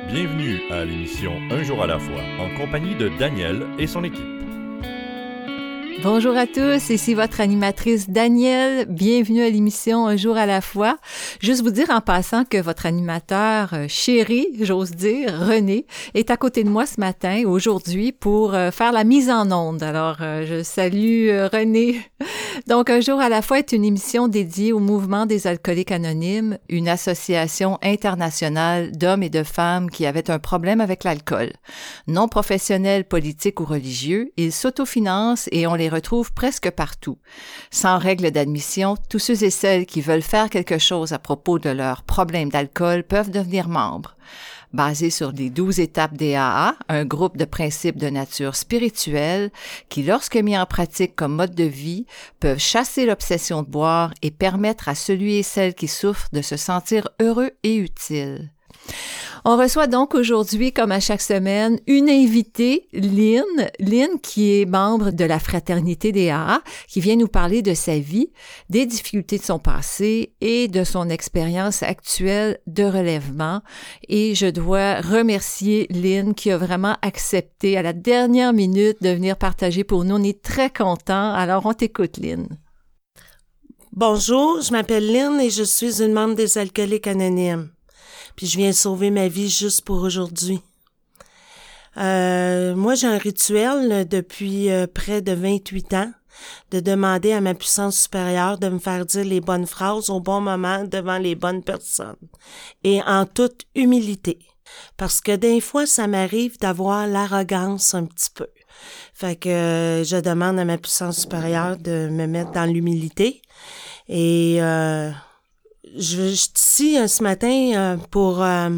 Bienvenue à l'émission Un jour à la fois, en compagnie de Daniel et son équipe. Bonjour à tous, ici votre animatrice Danielle. Bienvenue à l'émission Un jour à la fois. Juste vous dire en passant que votre animateur chéri, j'ose dire, René, est à côté de moi ce matin, aujourd'hui, pour faire la mise en onde. Alors, je salue René. Donc, Un jour à la fois est une émission dédiée au mouvement des alcooliques anonymes, une association internationale d'hommes et de femmes qui avaient un problème avec l'alcool. Non professionnels, politiques ou religieux, ils s'autofinancent et on les retrouve presque partout. Sans règle d'admission, tous ceux et celles qui veulent faire quelque chose à propos de leurs problèmes d'alcool peuvent devenir membres. Basé sur les 12 étapes des AA, un groupe de principes de nature spirituelle qui, lorsque mis en pratique comme mode de vie, peuvent chasser l'obsession de boire et permettre à celui et celle qui souffrent de se sentir heureux et utile. On reçoit donc aujourd'hui, comme à chaque semaine, une invitée, Lynn. Lynn, qui est membre de la Fraternité des AA, qui vient nous parler de sa vie, des difficultés de son passé et de son expérience actuelle de relèvement. Et je dois remercier Lynn qui a vraiment accepté à la dernière minute de venir partager pour nous. On est très contents. Alors, on t'écoute, Lynn. Bonjour, je m'appelle Lynn et je suis une membre des Alcooliques Anonymes. Puis je viens sauver ma vie juste pour aujourd'hui. Moi, j'ai un rituel depuis près de 28 ans de demander à ma puissance supérieure de me faire dire les bonnes phrases au bon moment devant les bonnes personnes et en toute humilité. Parce que des fois, ça m'arrive d'avoir l'arrogance un petit peu. Fait que je demande à ma puissance supérieure de me mettre dans l'humilité et je suis ici ce matin pour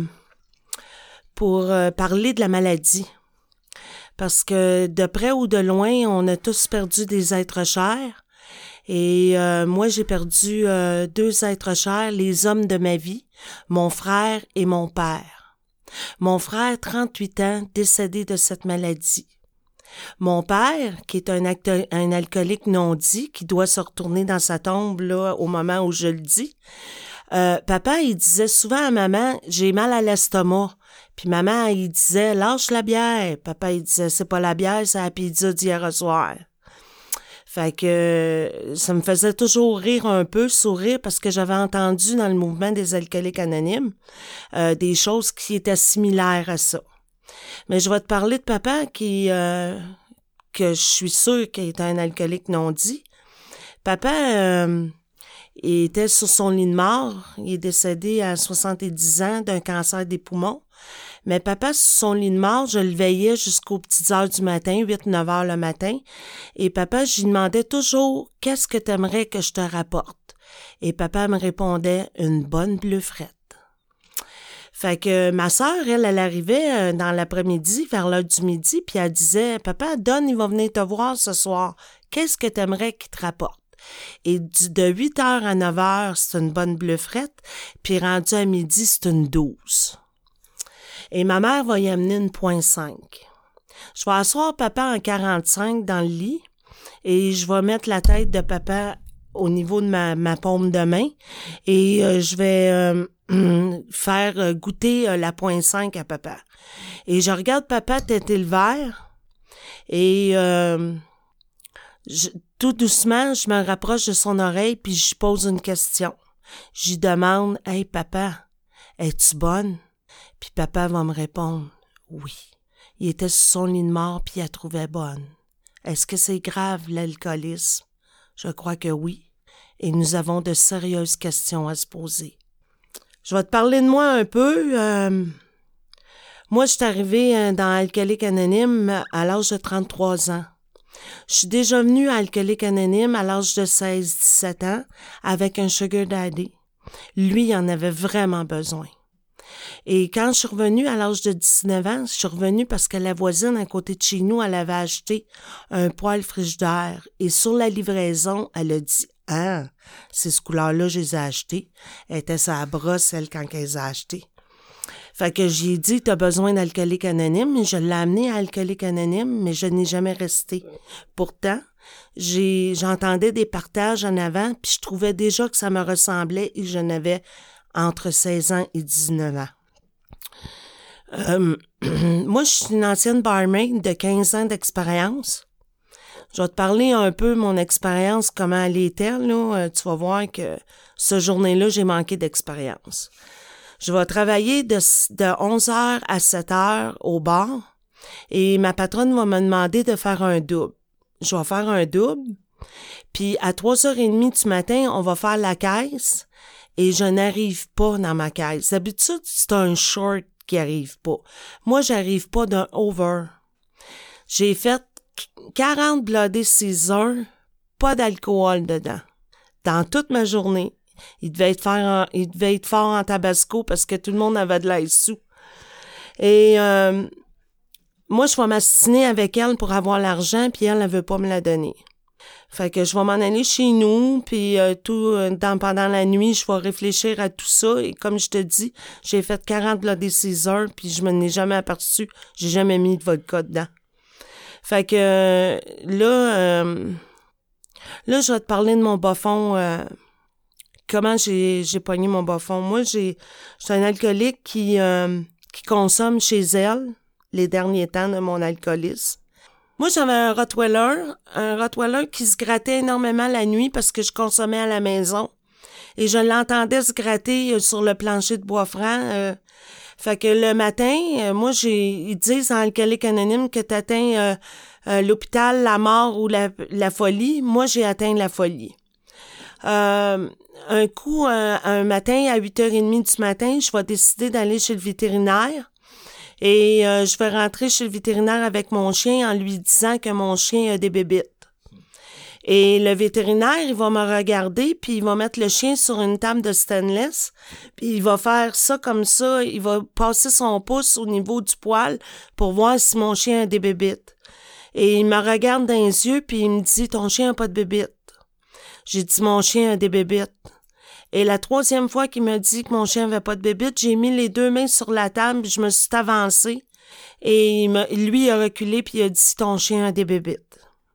parler de la maladie. Parce que de près ou de loin, on a tous perdu des êtres chers. Et moi, j'ai perdu 2 êtres chers, les hommes de ma vie, mon frère et mon père. Mon frère, 38 ans, décédé de cette maladie. Mon père, qui est un alcoolique non dit, qui doit se retourner dans sa tombe là au moment où je le dis, papa, il disait souvent à maman, j'ai mal à l'estomac. Puis maman, il disait, lâche la bière. Papa, il disait, c'est pas la bière, c'est la pizza d'hier soir. Fait que ça me faisait toujours rire un peu, sourire, parce que j'avais entendu dans le mouvement des alcooliques anonymes des choses qui étaient similaires à ça. Mais je vais te parler de papa que je suis sûre qu'il est un alcoolique non dit. Papa, il était sur son lit de mort. Il est décédé à 70 ans d'un cancer des poumons. Mais papa, sur son lit de mort, je le veillais jusqu'aux petites heures du matin, 8-9 heures le matin. Et papa, je lui demandais toujours, qu'est-ce que t'aimerais que je te rapporte? Et papa me répondait, une bonne bleuferette. Fait que ma sœur, elle arrivait dans l'après-midi, vers l'heure du midi, puis elle disait, papa, Don, il va venir te voir ce soir. Qu'est-ce que t'aimerais qu'il te rapporte? Et de 8 heures à 9 heures, c'est une bonne bleuferette, puis rendu à midi, c'est une 12. Et ma mère va y amener une 0.5. Je vais asseoir papa en 45 dans le lit, et je vais mettre la tête de papa au niveau de ma paume de main, et je vais faire goûter la 0.5 à papa. Et je regarde papa têter le verre, et tout doucement, je me rapproche de son oreille puis je pose une question. Je lui demande, « Hey papa, es-tu bonne? » Puis papa va me répondre, « Oui. » Il était sur son lit de mort puis il la trouvait bonne. Est-ce que c'est grave l'alcoolisme? Je crois que oui. Et nous avons de sérieuses questions à se poser. Je vais te parler de moi un peu. Moi, je suis arrivée dans Alcooliques Anonymes à l'âge de 33 ans. Je suis déjà venue à Alcooliques Anonymes à l'âge de 16-17 ans avec un sugar daddy. Lui, il en avait vraiment besoin. Et quand je suis revenue à l'âge de 19 ans, je suis revenue parce que la voisine à côté de chez nous, elle avait acheté un poêle frigidaire. Et sur la livraison, elle a dit « Ah, ces couleurs-là, je les ai achetées. » Elle était sur la brosse, elle, quand elle les a achetées. Fait que j'ai dit, t'as besoin d'Alcooliques Anonymes. Je l'ai amené à Alcooliques Anonymes, mais je n'ai jamais resté. Pourtant, j'entendais des partages en avant, puis je trouvais déjà que ça me ressemblait et je n'avais entre 16 ans et 19 ans. Moi, je suis une ancienne barmaid de 15 ans d'expérience. Je vais te parler un peu de mon expérience, comment elle était, là. Tu vas voir que ce journée-là, j'ai manqué d'expérience. Je vais travailler de 11h à 7h au bar et ma patronne va me demander de faire un double. Je vais faire un double, puis à 3h30 du matin, on va faire la caisse et je n'arrive pas dans ma caisse. D'habitude, c'est un short qui arrive pas. Moi, j'arrive pas d'un over. J'ai fait 40 Bloody Caesar, pas d'alcool dedans. Dans toute ma journée. Il devait être fort en tabasco parce que tout le monde avait de l'ail sous. Et moi, je vais m'astiner avec elle pour avoir l'argent, puis elle veut pas me la donner. Fait que je vais m'en aller chez nous, puis pendant la nuit, je vais réfléchir à tout ça. Et comme je te dis, j'ai fait 40 Bloody Caesar, puis je me n'ai jamais aperçu. J'ai jamais mis de vodka dedans. Fait que là, je vais te parler de mon bas-fond. Comment j'ai pogné mon bas-fond. Moi, je suis un alcoolique qui consomme chez elle les derniers temps de mon alcoolisme. Moi, j'avais un Rottweiler qui se grattait énormément la nuit parce que je consommais à la maison. Et je l'entendais se gratter sur le plancher de bois franc. Fait que le matin, moi, ils disent dans Alcoolique Anonyme que t'atteins l'hôpital, la mort ou la folie. Moi, j'ai atteint la folie. Un matin, à 8h30 du matin, je vais décider d'aller chez le vétérinaire. Et je vais rentrer chez le vétérinaire avec mon chien en lui disant que mon chien a des bébites. Et le vétérinaire, il va me regarder, puis il va mettre le chien sur une table de stainless, puis il va faire ça comme ça, il va passer son pouce au niveau du poil pour voir si mon chien a des bébites. Et il me regarde dans les yeux, puis il me dit « Ton chien n'a pas de bébites. » J'ai dit « Mon chien a des bébites. » Et la 3e fois qu'il m'a dit que mon chien avait pas de bébites, j'ai mis les 2 mains sur la table, puis je me suis avancée. Et lui, il a reculé, puis il a dit « Ton chien a des bébites. »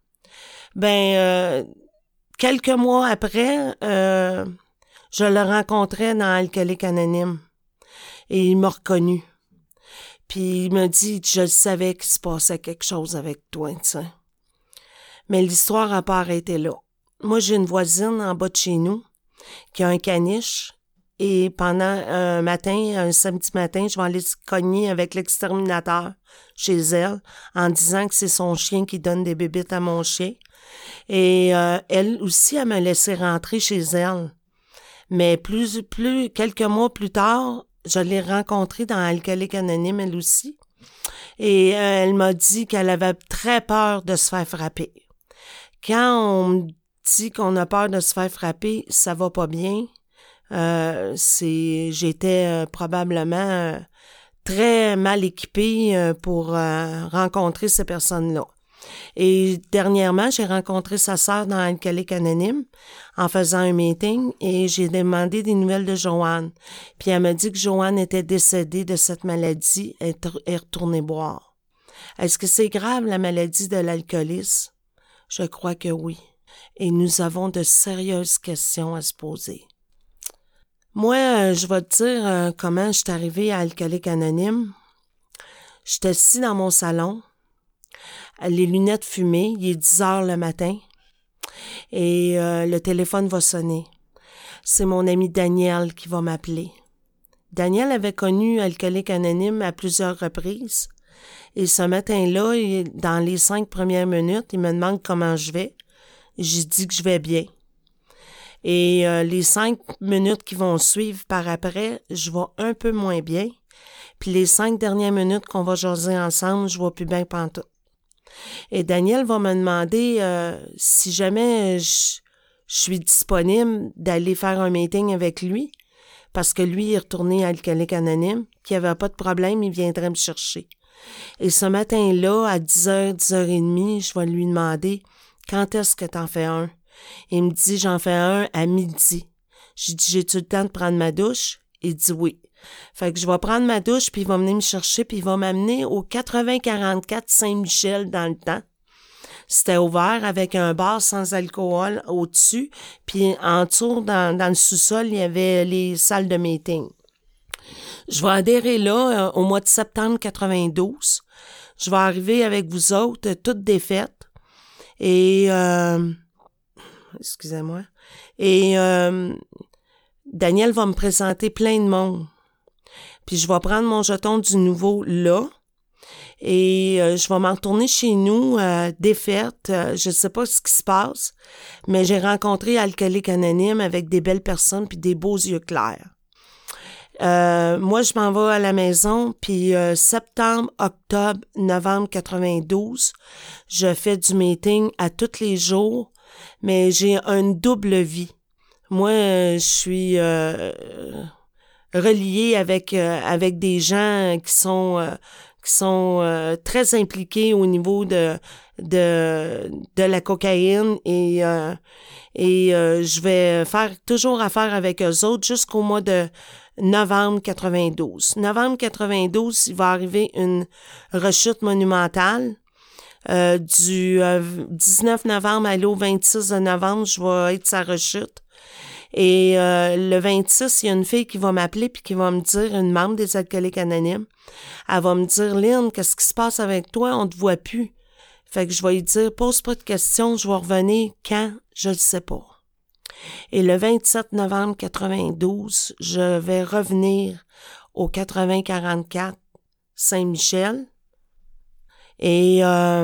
Quelques mois après, je le rencontrais dans Alcoolique Anonyme. Et il m'a reconnu. Puis il m'a dit « Je savais qu'il se passait quelque chose avec toi, tu sais. » Mais l'histoire n'a pas arrêté là. Moi, j'ai une voisine en bas de chez nous qui a un caniche et pendant un samedi matin, je vais aller cogner avec l'exterminateur chez elle en disant que c'est son chien qui donne des bébites à mon chien. Et elle aussi, elle m'a laissé rentrer chez elle. Mais quelques mois plus tard, je l'ai rencontrée dans Alcoolique Anonyme, elle aussi. Et elle m'a dit qu'elle avait très peur de se faire frapper. Quand on me dit qu'on a peur de se faire frapper, ça va pas bien. J'étais probablement très mal équipée pour rencontrer ces personnes-là. Et dernièrement, j'ai rencontré sa sœur dans Alcoolique Anonyme en faisant un meeting et j'ai demandé des nouvelles de Joanne. Puis elle m'a dit que Joanne était décédée de cette maladie et est retournée boire. Est-ce que c'est grave la maladie de l'alcoolisme? Je crois que oui. Et nous avons de sérieuses questions à se poser. Moi, je vais te dire comment je suis arrivée à Alcoolique Anonyme. J'étais assis dans mon salon, les lunettes fumées, il est 10h le matin, et le téléphone va sonner. C'est mon ami Daniel qui va m'appeler. Daniel avait connu Alcoolique Anonyme à plusieurs reprises, et ce matin-là, dans les 5 premières minutes, il me demande comment je vais. J'ai dit que je vais bien. Et les 5 minutes qui vont suivre par après, je vais un peu moins bien. Puis les 5 dernières minutes qu'on va jaser ensemble, je vais plus bien pantoute. Et Daniel va me demander si jamais je suis disponible d'aller faire un meeting avec lui, parce que lui est retourné à Alcoolique Anonyme, qu'il n'y avait pas de problème, il viendrait me chercher. Et ce matin-là, à 10h, 10h30, je vais lui demander « Quand est-ce que t'en fais un? » Il me dit « J'en fais un à midi. » J'ai dit « J'ai-tu le temps de prendre ma douche? » Il dit « Oui. » Fait que je vais prendre ma douche, puis il va venir me chercher, puis il va m'amener au 8044 Saint-Michel dans le temps. C'était ouvert avec un bar sans alcool au-dessus, puis en dessous, dans le sous-sol, il y avait les salles de meeting. Je vais adhérer là au mois de septembre 92. Je vais arriver avec vous autres, toutes défaites. Et, excusez-moi. Et Daniel va me présenter plein de monde. Puis je vais prendre mon jeton du nouveau là. Et je vais m'en retourner chez nous, défaite. Je sais pas ce qui se passe, mais j'ai rencontré Alcoolique Anonyme avec des belles personnes puis des beaux yeux clairs. Moi, je m'en vais à la maison, puis septembre, octobre, novembre 92, je fais du meeting à tous les jours, mais j'ai une double vie. Moi, je suis reliée avec des gens qui sont très impliqués au niveau de la cocaïne et je vais faire toujours affaire avec eux autres jusqu'au mois de novembre 92. Novembre 92, il va arriver une rechute monumentale. Du 19 novembre à au 26 de novembre, je vais être sa rechute. Et le 26, il y a une fille qui va m'appeler puis qui va me dire, une membre des Alcooliques Anonymes, elle va me dire, Lynn, qu'est-ce qui se passe avec toi? On te voit plus. Fait que je vais lui dire, pose pas de questions, je vais revenir quand? Je le sais pas. Et le 27 novembre 92, je vais revenir au 80-44 Saint-Michel et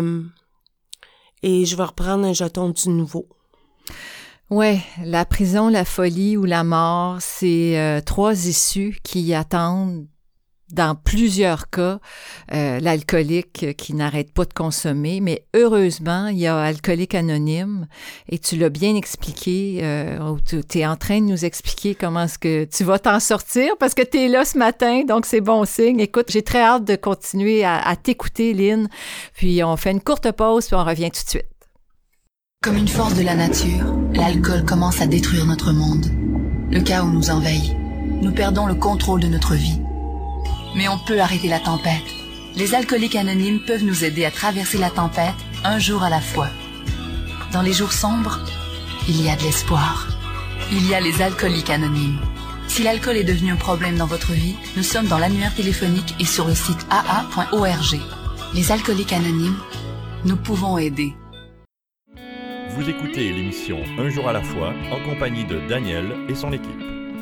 je vais reprendre un jeton du nouveau. Ouais, la prison, la folie ou la mort, c'est 3 issues qui attendent, dans plusieurs cas, l'alcoolique qui n'arrête pas de consommer. Mais heureusement, il y a Alcoolique Anonyme et tu l'as bien expliqué. Tu es en train de nous expliquer comment est-ce que tu vas t'en sortir parce que tu es là ce matin, donc c'est bon signe. Écoute, j'ai très hâte de continuer à t'écouter, Lynn. Puis on fait une courte pause puis on revient tout de suite. Comme une force de la nature, l'alcool commence à détruire notre monde. Le chaos nous envahit. Nous perdons le contrôle de notre vie. Mais on peut arrêter la tempête. Les Alcooliques Anonymes peuvent nous aider à traverser la tempête un jour à la fois. Dans les jours sombres, il y a de l'espoir. Il y a les Alcooliques Anonymes. Si l'alcool est devenu un problème dans votre vie, nous sommes dans l'annuaire téléphonique et sur le site aa.org. Les Alcooliques Anonymes, nous pouvons aider. Vous écoutez l'émission Un jour à la fois en compagnie de Daniel et son équipe.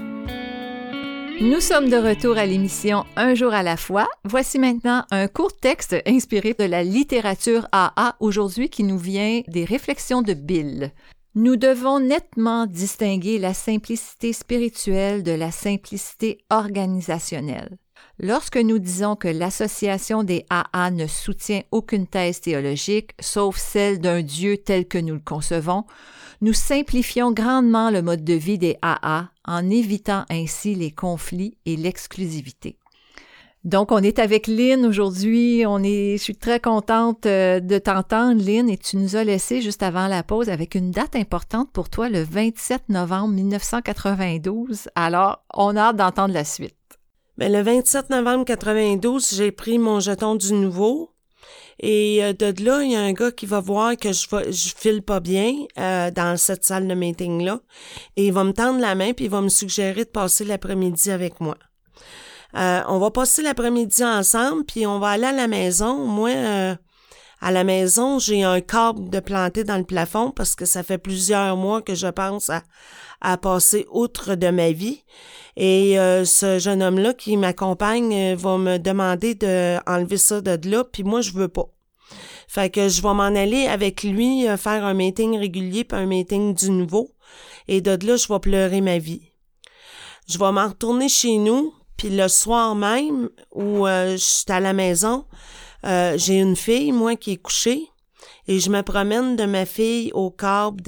Nous sommes de retour à l'émission Un jour à la fois. Voici maintenant un court texte inspiré de la littérature AA aujourd'hui qui nous vient des réflexions de Bill. Nous devons nettement distinguer la simplicité spirituelle de la simplicité organisationnelle. Lorsque nous disons que l'association des AA ne soutient aucune thèse théologique, sauf celle d'un Dieu tel que nous le concevons, nous simplifions grandement le mode de vie des AA en évitant ainsi les conflits et l'exclusivité. Donc, on est avec Lynn aujourd'hui. Je suis très contente de t'entendre, Lynn, et tu nous as laissé juste avant la pause avec une date importante pour toi, le 27 novembre 1992. Alors, on a hâte d'entendre la suite. Ben, le 27 novembre 92, j'ai pris mon jeton du nouveau. Et de là, il y a un gars qui va voir que je file pas bien dans cette salle de meeting-là. Et il va me tendre la main puis il va me suggérer de passer l'après-midi avec moi. On va passer l'après-midi ensemble puis on va aller à la maison. Moi, à la maison, j'ai un câble de planté dans le plafond parce que ça fait plusieurs mois que je pense à passer outre de ma vie. Et ce jeune homme-là qui m'accompagne va me demander d'enlever ça de là, puis moi, je veux pas. Fait que je vais m'en aller avec lui faire un meeting régulier puis un meeting du nouveau. Et de là, je vais pleurer ma vie. Je vais m'en retourner chez nous, puis le soir même où je suis à la maison, j'ai une fille, moi, qui est couchée. Et je me promène de ma fille au câble,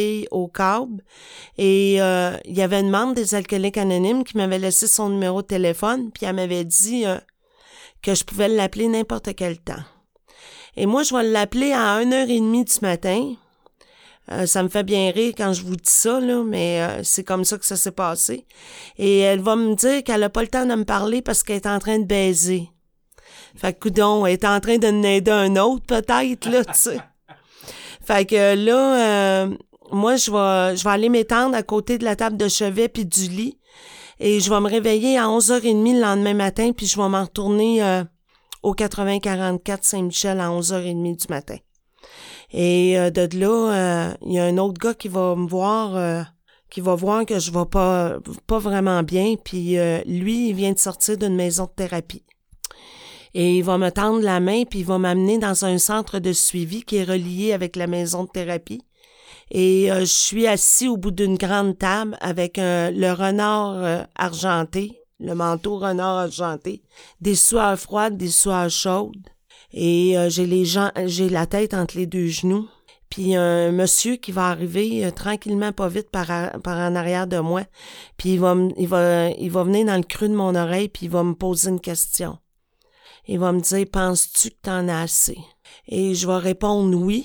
Et il y avait une membre des Alcooliques Anonymes qui m'avait laissé son numéro de téléphone, puis elle m'avait dit que je pouvais l'appeler n'importe quel temps. Et moi, je vais l'appeler à 1h30 du matin. Ça me fait bien rire quand je vous dis ça, là, mais c'est comme ça que ça s'est passé. Et elle va me dire qu'elle a pas le temps de me parler parce qu'elle est en train de baiser. Fait que, coudonc, elle est en train de n'aider un autre, peut-être, là, tu sais. Fait que là, moi, je vais aller m'étendre à côté de la table de chevet puis du lit. Et je vais me réveiller à 11h30 le lendemain matin, puis je vais m'en retourner au 8044 Saint-Michel à 11h30 du matin. Et de là, il y a un autre gars qui va me voir, qui va voir que je vais pas vraiment bien, puis lui, il vient de sortir d'une maison de thérapie. Et il va me tendre la main, puis il va m'amener dans un centre de suivi qui est relié avec la maison de thérapie. Et je suis assis au bout d'une grande table avec le renard argenté, le manteau renard argenté, des sueurs froides, des sueurs chaudes. Et j'ai la tête entre les deux genoux. Puis un monsieur qui va arriver tranquillement, pas vite, par en arrière de moi. Puis il va venir dans le creux de mon oreille, puis il va me poser une question. Il va me dire, penses-tu que t'en as assez? Et je vais répondre oui.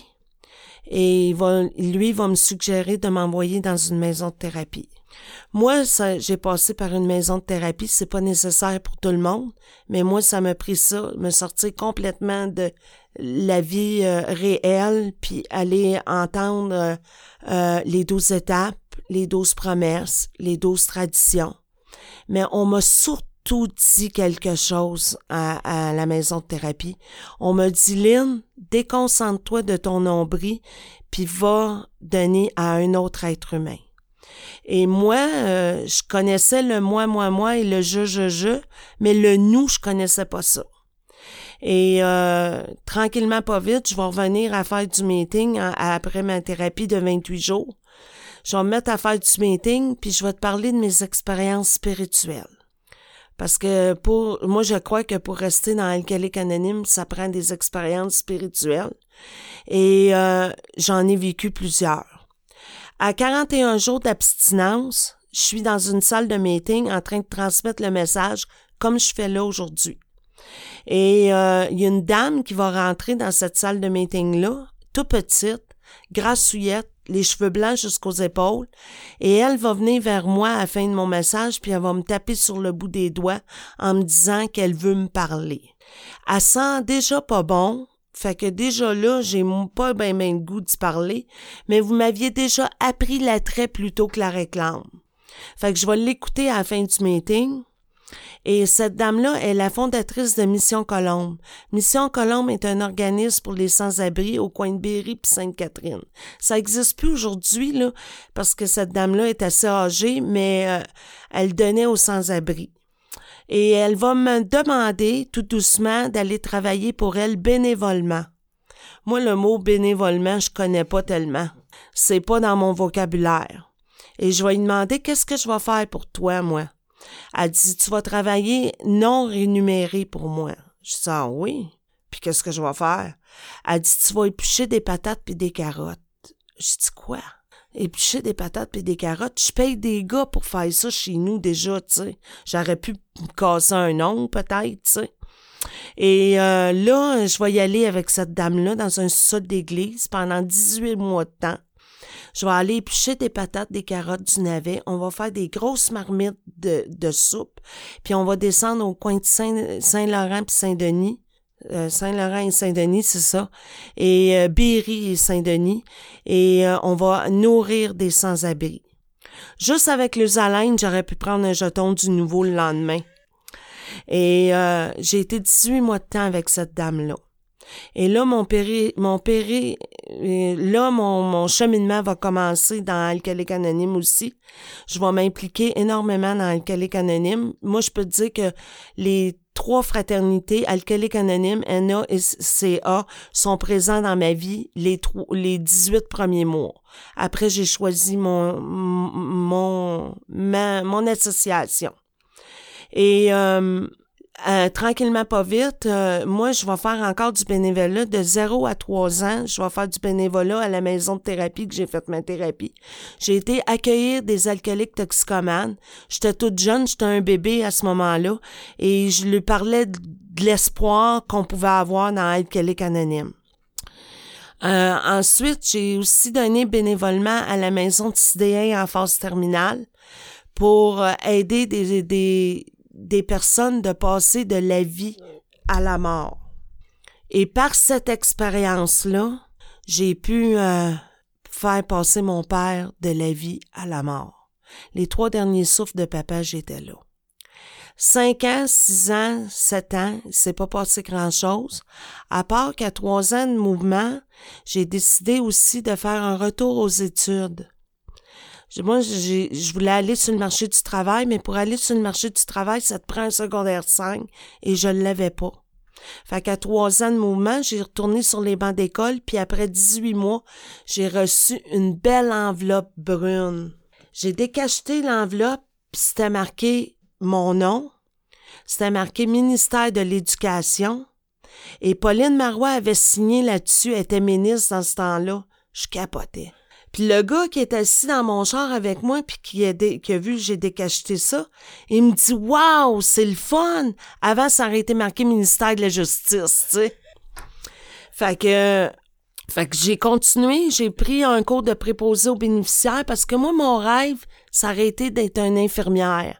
Et lui va me suggérer de m'envoyer dans une maison de thérapie. Moi, j'ai passé par une maison de thérapie, c'est pas nécessaire pour tout le monde, mais moi, ça m'a pris ça, me sortir complètement de la vie réelle, puis aller entendre les 12 étapes, les 12 promesses, les 12 traditions. Mais on m'a surtout dit quelque chose à la maison de thérapie. On m'a dit, Lynn, déconcentre-toi de ton nombril, puis va donner à un autre être humain. Et moi, je connaissais le moi et le je, mais le nous, je connaissais pas ça. Et tranquillement, pas vite, je vais revenir à faire du meeting après ma thérapie de 28 jours. Je vais me mettre à faire du meeting, puis je vais te parler de mes expériences spirituelles. Parce que moi, je crois que pour rester dans Alcoolique Anonyme, ça prend des expériences spirituelles. Et j'en ai vécu plusieurs. À 41 jours d'abstinence, je suis dans une salle de meeting en train de transmettre le message comme je fais là aujourd'hui. Et il y a une dame qui va rentrer dans cette salle de meeting-là, toute petite, grassouillette, les cheveux blancs jusqu'aux épaules, et elle va venir vers moi à la fin de mon message, puis elle va me taper sur le bout des doigts en me disant qu'elle veut me parler. Elle sent déjà pas bon, fait que déjà là, j'ai pas ben le goût d'y parler, mais vous m'aviez déjà appris l'attrait plutôt que la réclame. Fait que je vais l'écouter à la fin du meeting. Et cette dame-là est la fondatrice de Mission Colombe. Mission Colombe est un organisme pour les sans-abri au coin de Berry et Sainte-Catherine. Ça n'existe plus aujourd'hui, là, parce que cette dame-là est assez âgée, mais elle donnait aux sans-abri. Et elle va me demander, tout doucement, d'aller travailler pour elle bénévolement. Moi, le mot bénévolement, je connais pas tellement. C'est pas dans mon vocabulaire. Et je vais lui demander, qu'est-ce que je vais faire pour toi, moi? Elle dit, tu vas travailler non rémunéré pour moi. Je dis, ah oui? Puis qu'est-ce que je vais faire? Elle dit, tu vas éplucher des patates puis des carottes. Je dis, quoi? Éplucher des patates puis des carottes? Je paye des gars pour faire ça chez nous déjà, tu sais. J'aurais pu me casser un ongle peut-être, tu sais. Et là, je vais y aller avec cette dame-là dans un sous-sol d'église pendant 18 mois de temps. Je vais aller éplucher des patates, des carottes, du navet. On va faire des grosses marmites de soupe. Puis on va descendre au coin de Saint-Laurent puis Saint-Denis. Saint-Laurent et Saint-Denis, c'est ça. Et Berry et Saint-Denis. Et on va nourrir des sans-abri. Juste avec le haleine, j'aurais pu prendre un jeton du nouveau le lendemain. Et j'ai été 18 mois de temps avec cette dame-là. Et là, mon cheminement va commencer dans Alcoolique Anonyme aussi. Je vais m'impliquer énormément dans Alcoolique Anonyme. Moi, je peux te dire que les 3 fraternités, Alcoolique Anonyme, NA et CA, sont présents dans ma vie les 18 premiers mois. Après, j'ai choisi mon association. Et tranquillement pas vite, moi je vais faire encore du bénévolat de 0 à 3 ans. Je vais faire du bénévolat à la maison de thérapie que j'ai fait ma thérapie. J'ai été accueillir des alcooliques toxicomanes. J'étais toute jeune, j'étais un bébé à ce moment-là et je lui parlais de l'espoir qu'on pouvait avoir dans Alcoolique Anonyme. Ensuite, j'ai aussi donné bénévolement à la maison de sidéens en phase terminale pour aider des personnes de passer de la vie à la mort. Et par cette expérience-là, j'ai pu faire passer mon père de la vie à la mort. Les 3 derniers souffles de papa, j'étais là. 5 ans, 6 ans, 7 ans, il s'est pas passé grand-chose. À part qu'à 3 ans de mouvement, j'ai décidé aussi de faire un retour aux études. Moi, je voulais aller sur le marché du travail, mais pour aller sur le marché du travail, ça te prend un secondaire 5 et je l'avais pas. Fait qu'à 3 ans de mouvement, j'ai retourné sur les bancs d'école, puis après 18 mois, j'ai reçu une belle enveloppe brune. J'ai décacheté l'enveloppe, puis c'était marqué mon nom, c'était marqué ministère de l'Éducation, et Pauline Marois avait signé là-dessus, elle était ministre dans ce temps-là. Je capotais. Puis le gars qui était assis dans mon char avec moi, puis qui a vu que j'ai décacheté ça, il me dit « Wow, c'est le fun! » Avant, ça aurait été marqué ministère de la Justice, tu sais. Fait que j'ai continué, j'ai pris un cours de préposé aux bénéficiaires parce que moi, mon rêve, ça aurait été d'être une infirmière.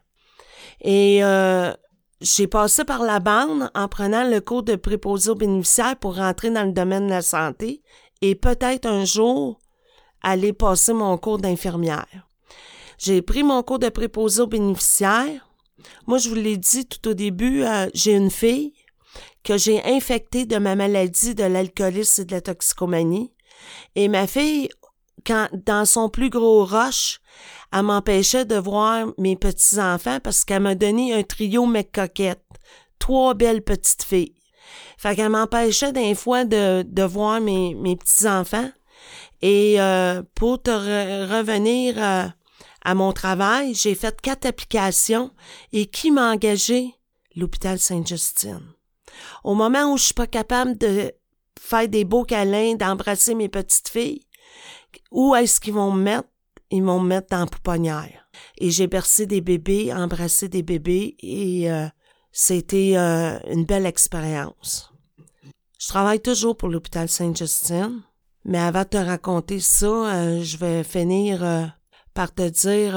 Et j'ai passé par la bande en prenant le cours de préposé aux bénéficiaires pour rentrer dans le domaine de la santé et peut-être un jour aller passer mon cours d'infirmière. J'ai pris mon cours de préposé aux bénéficiaires. Moi, je vous l'ai dit tout au début, j'ai une fille que j'ai infectée de ma maladie de l'alcoolisme et de la toxicomanie. Et ma fille, dans son plus gros rush, elle m'empêchait de voir mes petits-enfants parce qu'elle m'a donné un trio mec coquette. 3 belles petites filles. Fait qu'elle m'empêchait des fois de voir mes petits-enfants. Et pour te revenir à mon travail, j'ai fait 4 applications. Et qui m'a engagé? L'hôpital Sainte-Justine. Au moment où je suis pas capable de faire des beaux câlins, d'embrasser mes petites filles, où est-ce qu'ils vont me mettre? Ils vont me mettre dans la pouponnière. Et j'ai bercé des bébés, embrassé des bébés et c'était une belle expérience. Je travaille toujours pour l'hôpital Sainte-Justine. Mais avant de te raconter ça, je vais finir par te dire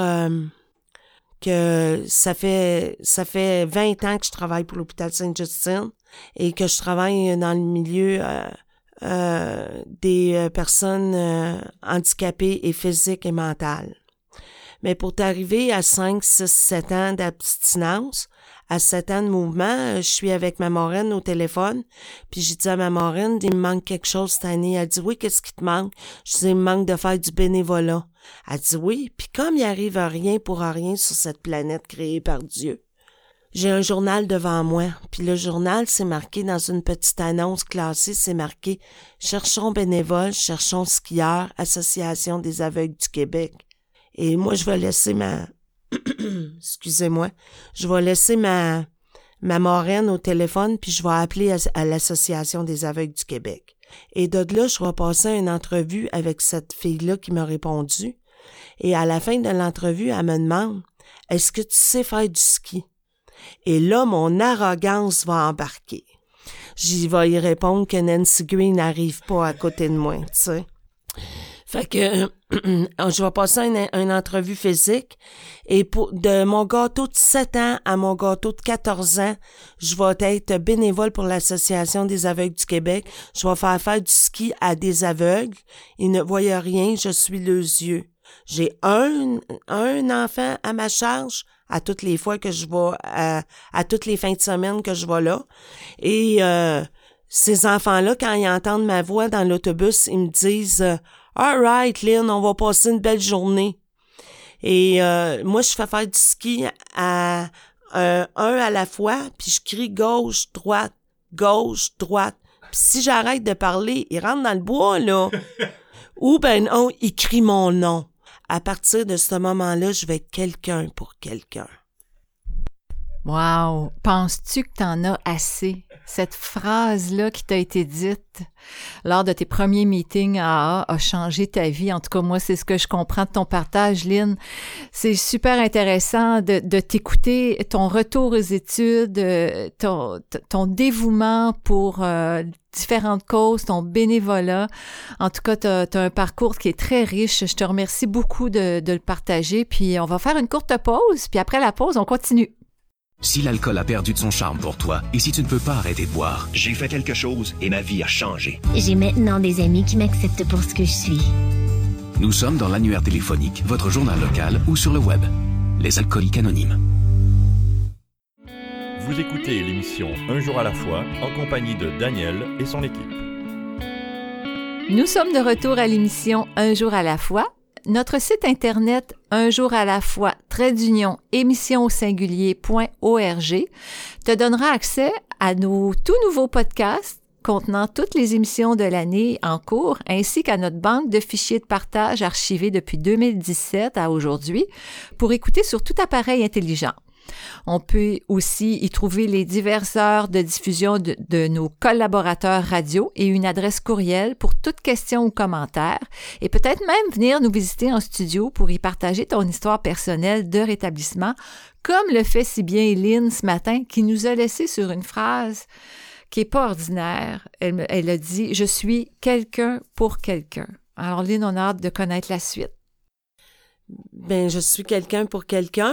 que ça fait 20 ans que je travaille pour l'hôpital Sainte-Justine et que je travaille dans le milieu des personnes handicapées et physiques et mentales. Mais pour t'arriver à 5, 6, 7 ans d'abstinence, à 7 ans de mouvement, je suis avec ma marraine au téléphone, puis j'ai dit à ma marraine, il me manque quelque chose cette année. Elle dit, oui, qu'est-ce qui te manque? Je dis, il me manque de faire du bénévolat. Elle dit, oui, puis comme il arrive à rien pour rien sur cette planète créée par Dieu, j'ai un journal devant moi, puis le journal, c'est marqué dans une petite annonce classée, c'est marqué « Cherchons bénévoles, cherchons skieurs, Association des aveugles du Québec ». Et moi, je vais laisser excusez-moi, je vais laisser ma marraine au téléphone, puis je vais appeler à l'Association des aveugles du Québec. Et de là, je vais passer une entrevue avec cette fille-là qui m'a répondu. Et à la fin de l'entrevue, elle me demande « Est-ce que tu sais faire du ski? » Et là, mon arrogance va embarquer. J'y vais y répondre que Nancy Green n'arrive pas à côté de moi, tu sais. Fait que je vais passer une entrevue physique et de mon gâteau de 7 ans à mon gâteau de 14 ans, je vais être bénévole pour l'Association des aveugles du Québec. Je vais faire du ski à des aveugles. Ils ne voient rien, je suis leurs yeux. J'ai un enfant à ma charge à toutes les fois que je vais, à toutes les fins de semaine que je vais là. Et ces enfants-là, quand ils entendent ma voix dans l'autobus, ils me disent « All right, Lynn, on va passer une belle journée. » Et moi, je fais faire du ski à un à la fois, puis je crie gauche, droite. Puis si j'arrête de parler, ils rentrent dans le bois, là. Ou ben non, ils crient mon nom. À partir de ce moment-là, je vais être quelqu'un pour quelqu'un. Wow! Penses-tu que t'en as assez? Cette phrase-là qui t'a été dite lors de tes premiers meetings à AA a changé ta vie. En tout cas, moi, c'est ce que je comprends de ton partage, Lynn. C'est super intéressant de t'écouter, ton retour aux études, ton dévouement pour différentes causes, ton bénévolat. En tout cas, t'as un parcours qui est très riche. Je te remercie beaucoup de le partager. Puis, on va faire une courte pause. Puis après la pause, on continue. Si l'alcool a perdu de son charme pour toi et si tu ne peux pas arrêter de boire, j'ai fait quelque chose et ma vie a changé. J'ai maintenant des amis qui m'acceptent pour ce que je suis. Nous sommes dans l'annuaire téléphonique, votre journal local ou sur le web. Les Alcooliques Anonymes. Vous écoutez l'émission Un jour à la fois en compagnie de Daniel et son équipe. Nous sommes de retour à l'émission Un jour à la fois. Notre site internet unjouralafoi émission au singulier.org te donnera accès à nos tout nouveaux podcasts contenant toutes les émissions de l'année en cours, ainsi qu'à notre banque de fichiers de partage archivés depuis 2017 à aujourd'hui pour écouter sur tout appareil intelligent. On peut aussi y trouver les diverses heures de diffusion de nos collaborateurs radio et une adresse courriel pour toute question ou commentaire et peut-être même venir nous visiter en studio pour y partager ton histoire personnelle de rétablissement, comme le fait si bien Lynn ce matin qui nous a laissé sur une phrase qui n'est pas ordinaire. Elle a dit « Je suis quelqu'un pour quelqu'un ». Alors Lynn, on a hâte de connaître la suite. Ben, je suis quelqu'un pour quelqu'un.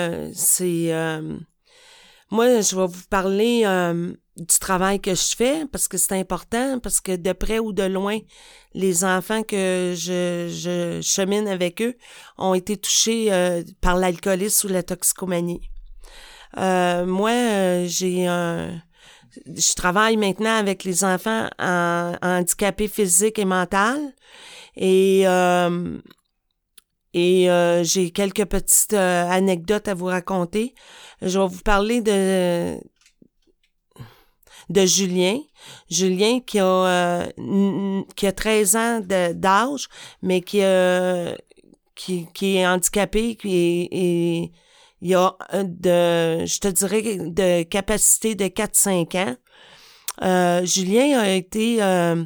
Moi, je vais vous parler du travail que je fais parce que c'est important, parce que de près ou de loin, les enfants que je chemine avec eux ont été touchés par l'alcoolisme ou la toxicomanie. Je travaille maintenant avec les enfants handicapés physiques et mentaux et j'ai quelques petites anecdotes à vous raconter. Je vais vous parler de Julien. Julien qui a 13 ans d'âge, mais qui est handicapé et il a je te dirais, de capacité de 4-5 ans. Julien a été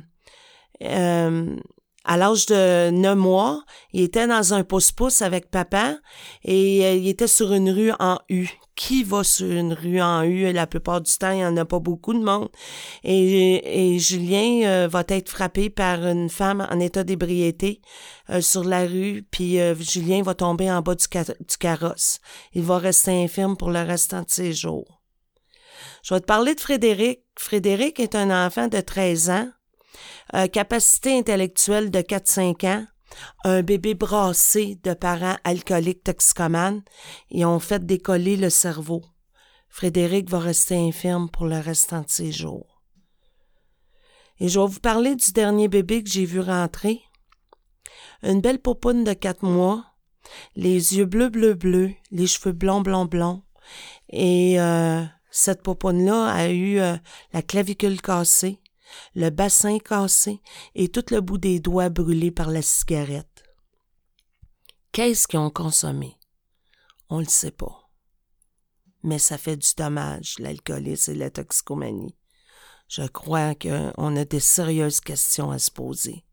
à l'âge de 9 mois, il était dans un pouce-pouce avec papa et il était sur une rue en U. Qui va sur une rue en U? La plupart du temps, il n'y en a pas beaucoup de monde. Et Julien va être frappé par une femme en état d'ébriété sur la rue, puis Julien va tomber en bas du carrosse. Il va rester infirme pour le restant de ses jours. Je vais te parler de Frédéric. Frédéric est un enfant de 13 ans. Capacité intellectuelle de 4-5 ans, un bébé brassé de parents alcooliques toxicomanes et ont fait décoller le cerveau. Frédéric va rester infirme pour le restant de ses jours. Et je vais vous parler du dernier bébé que j'ai vu rentrer. Une belle popoune de 4 mois, les yeux bleus, les cheveux blonds. Et cette popoune-là a eu la clavicule cassée, le bassin cassé et tout le bout des doigts brûlés par la cigarette. Qu'est-ce qu'ils ont consommé? On le sait pas. Mais ça fait du dommage, l'alcoolisme et la toxicomanie. Je crois qu'on a des sérieuses questions à se poser.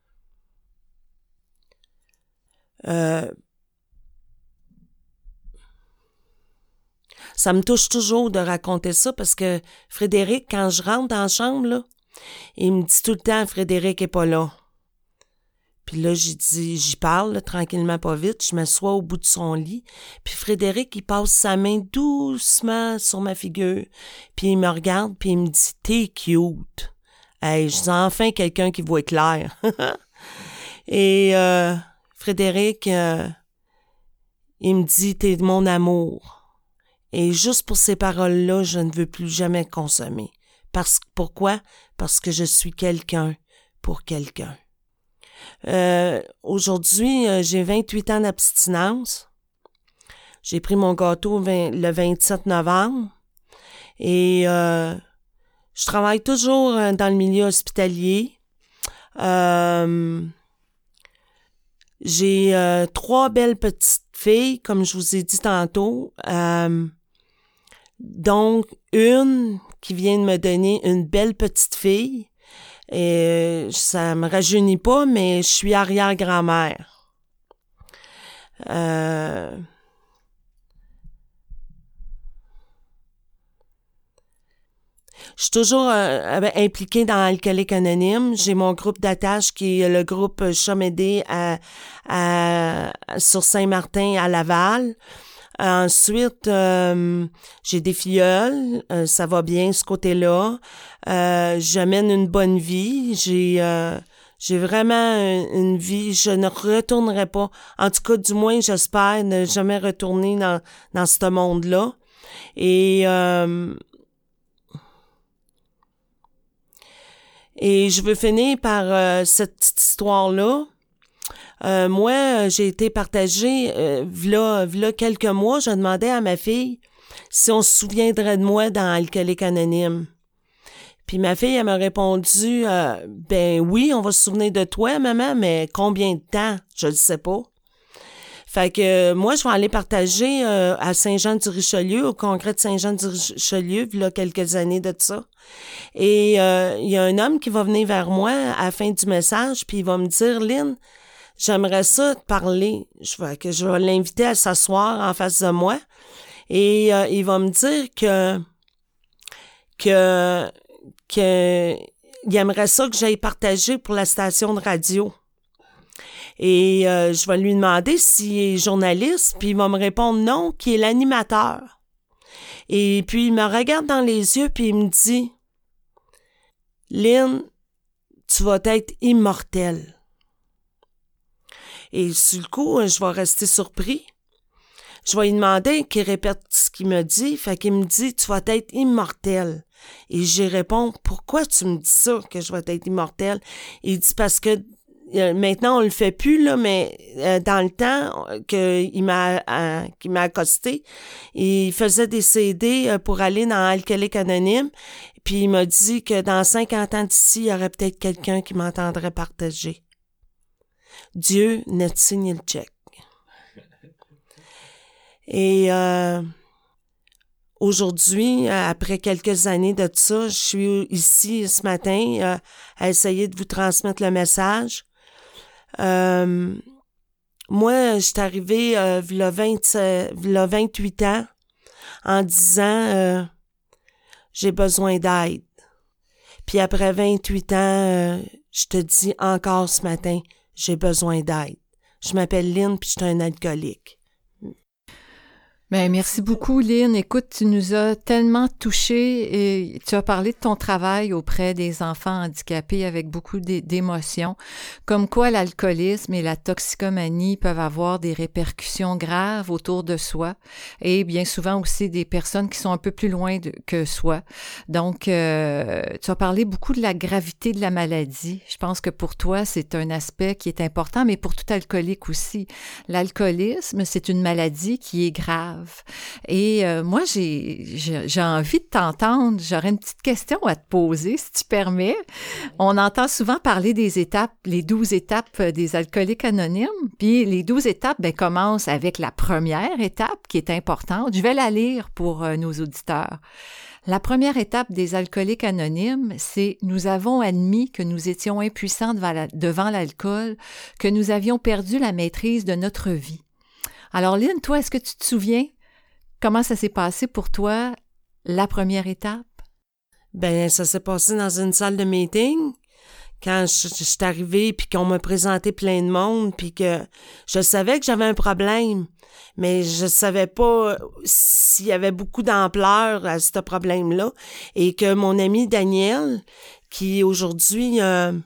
Ça me touche toujours de raconter ça parce que Frédéric, quand je rentre dans la chambre, là, il me dit tout le temps, Frédéric est pas là. Puis là, j'y parle, là, tranquillement, pas vite. Je m'assois au bout de son lit. Puis Frédéric, il passe sa main doucement sur ma figure. Puis il me regarde, puis il me dit, t'es cute. Hey, je dis enfin quelqu'un qui voit clair. Et Frédéric, il me dit, t'es mon amour. Et juste pour ces paroles-là, je ne veux plus jamais consommer. Pourquoi? Parce que je suis quelqu'un pour quelqu'un. Aujourd'hui, j'ai 28 ans d'abstinence. J'ai pris mon gâteau le 27 novembre. Et je travaille toujours dans le milieu hospitalier. J'ai 3 belles petites filles, comme je vous ai dit tantôt. Donc, une qui vient de me donner une belle petite fille. Et ça me rajeunit pas, mais je suis arrière-grand-mère. Je suis toujours impliquée dans Alcooliques Anonymes. J'ai mon groupe d'attache qui est le groupe Chomédé sur Saint-Martin à Laval. Ensuite, j'ai des filleuls, ça va bien ce côté-là. Je mène une bonne vie. J'ai J'ai vraiment une vie, je ne retournerai pas. En tout cas, du moins, j'espère ne jamais retourner dans ce monde-là. Et je veux finir par cette petite histoire-là. Moi, j'ai été partagée, v'là quelques mois, je demandais à ma fille si on se souviendrait de moi dans Alcoolique Anonyme. Puis ma fille, elle m'a répondu, ben oui, on va se souvenir de toi, maman, mais combien de temps? Je le sais pas. Fait que moi, je vais aller partager à Saint-Jean-du-Richelieu, au congrès de Saint-Jean-du-Richelieu, il y a quelques années de ça. Et il y a un homme qui va venir vers moi à la fin du message, puis il va me dire, Lynn, j'aimerais ça te parler. Je vais l'inviter à s'asseoir en face de moi. Et il va me dire que il aimerait ça que j'aille partager pour la station de radio. Et je vais lui demander s'il est journaliste, puis il va me répondre non, qu'il est l'animateur. Et puis il me regarde dans les yeux, puis il me dit, Lynn, tu vas être immortelle. Et sur le coup, je vais rester surpris. Je vais lui demander qu'il répète ce qu'il me dit. Fait qu'il me dit, tu vas être immortel. Et j'y réponds, pourquoi tu me dis ça, que je vais être immortel? Il dit, parce que maintenant, on le fait plus, là, mais dans le temps qu'il m'a accosté, il faisait des CD pour aller dans Alcoolique Anonyme. Puis il m'a dit que dans 50 ans d'ici, il y aurait peut-être quelqu'un qui m'entendrait partager. Dieu n'a signé le chèque. Et aujourd'hui, après quelques années de ça, je suis ici ce matin à essayer de vous transmettre le message. Moi, je suis arrivée il y a 28 ans en disant j'ai besoin d'aide. Puis après 28 ans, je te dis encore ce matin, j'ai besoin d'aide. Je m'appelle Lynn, puis je suis un alcoolique. Bien, merci beaucoup, Lynn. Écoute, tu nous as tellement touchés et tu as parlé de ton travail auprès des enfants handicapés avec beaucoup d'émotions, comme quoi l'alcoolisme et la toxicomanie peuvent avoir des répercussions graves autour de soi et bien souvent aussi des personnes qui sont un peu plus loin que soi. Donc, tu as parlé beaucoup de la gravité de la maladie. Je pense que pour toi, c'est un aspect qui est important, mais pour tout alcoolique aussi. L'alcoolisme, c'est une maladie qui est grave. Et moi, j'ai envie de t'entendre. J'aurais une petite question à te poser, si tu permets. On entend souvent parler des étapes, les 12 étapes des alcooliques anonymes. Puis les 12 étapes commencent avec la première étape qui est importante. Je vais la lire pour nos auditeurs. La première étape des alcooliques anonymes, c'est « Nous avons admis que nous étions impuissants devant l'alcool, que nous avions perdu la maîtrise de notre vie. » Alors, Lynn, toi, est-ce que tu te souviens comment ça s'est passé pour toi, la première étape? Ben, ça s'est passé dans une salle de meeting, quand je suis arrivée, puis qu'on m'a présenté plein de monde, puis que je savais que j'avais un problème, mais je savais pas s'il y avait beaucoup d'ampleur à ce problème-là, et que mon ami Daniel, qui aujourd'hui...